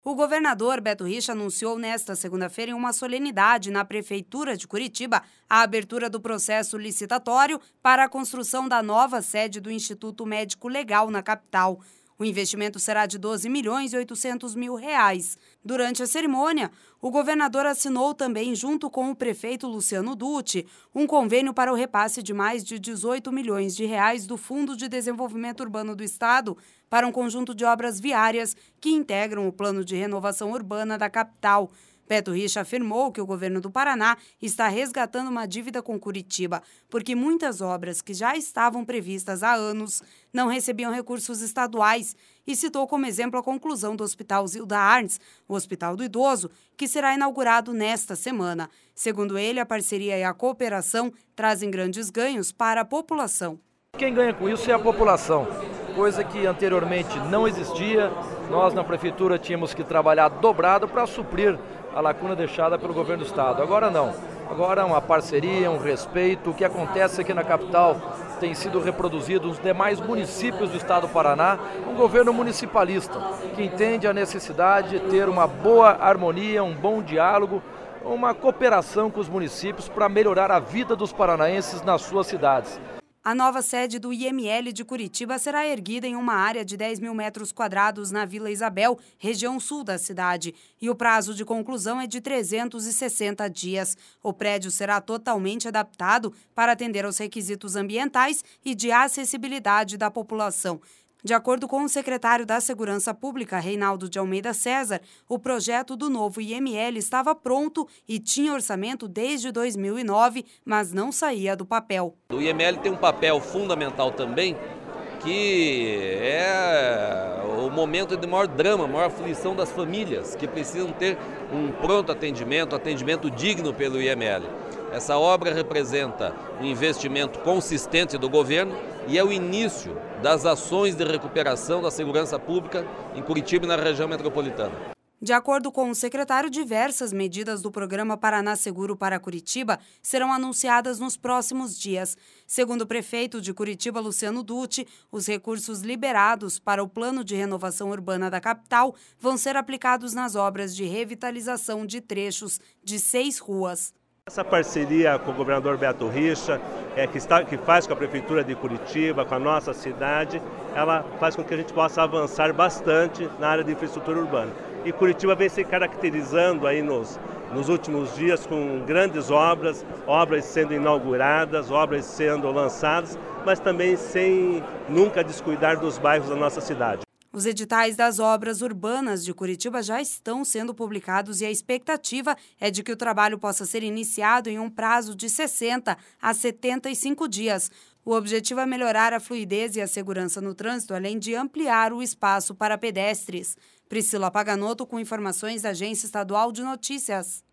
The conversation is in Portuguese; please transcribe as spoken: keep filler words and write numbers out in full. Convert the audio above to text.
O governador Beto Richa anunciou nesta segunda-feira em uma solenidade na Prefeitura de Curitiba a abertura do processo licitatório para a construção da nova sede do Instituto Médico Legal na capital. O investimento será de doze milhões e oitocentos mil reais. Durante a cerimônia, o governador assinou também, junto com o prefeito Luciano Dutti, um convênio para o repasse de mais de dezoito milhões de reais do Fundo de Desenvolvimento Urbano do Estado para um conjunto de obras viárias que integram o plano de renovação urbana da capital. Beto Richa afirmou que o governo do Paraná está resgatando uma dívida com Curitiba, porque muitas obras que já estavam previstas há anos não recebiam recursos estaduais, e citou como exemplo a conclusão do Hospital Zilda Arnes, o Hospital do Idoso, que será inaugurado nesta semana. Segundo ele, a parceria e a cooperação trazem grandes ganhos para a população. Quem ganha com isso é a população, coisa que anteriormente não existia. Nós na Prefeitura tínhamos que trabalhar dobrado para suprir a lacuna deixada pelo governo do Estado. Agora não. Agora é uma parceria, um respeito. O que acontece aqui na capital tem sido reproduzido nos demais municípios do Estado do Paraná. Um governo municipalista que entende a necessidade de ter uma boa harmonia, um bom diálogo, uma cooperação com os municípios para melhorar a vida dos paranaenses nas suas cidades. A nova sede do I M L de Curitiba será erguida em uma área de dez mil metros quadrados na Vila Isabel, região sul da cidade, e o prazo de conclusão é de trezentos e sessenta dias. O prédio será totalmente adaptado para atender aos requisitos ambientais e de acessibilidade da população. De acordo com o secretário da Segurança Pública, Reinaldo de Almeida César, o projeto do novo I M L estava pronto e tinha orçamento desde dois mil e nove, mas não saía do papel. O I M L tem um papel fundamental também, que é o momento de maior drama, maior aflição das famílias, que precisam ter um pronto atendimento, atendimento digno pelo I M L. Essa obra representa um investimento consistente do governo e é o início das ações de recuperação da segurança pública em Curitiba e na região metropolitana. De acordo com o secretário, diversas medidas do programa Paraná Seguro para Curitiba serão anunciadas nos próximos dias. Segundo o prefeito de Curitiba, Luciano Dutti, os recursos liberados para o plano de renovação urbana da capital vão ser aplicados nas obras de revitalização de trechos de seis ruas. Essa parceria com o governador Beto Richa, é, que, está, que faz com a Prefeitura de Curitiba, com a nossa cidade, ela faz com que a gente possa avançar bastante na área de infraestrutura urbana. E Curitiba vem se caracterizando aí nos, nos últimos dias com grandes obras, obras sendo inauguradas, obras sendo lançadas, mas também sem nunca descuidar dos bairros da nossa cidade. Os editais das obras urbanas de Curitiba já estão sendo publicados e a expectativa é de que o trabalho possa ser iniciado em um prazo de sessenta a setenta e cinco dias. O objetivo é melhorar a fluidez e a segurança no trânsito, além de ampliar o espaço para pedestres. Priscila Paganotto com informações da Agência Estadual de Notícias.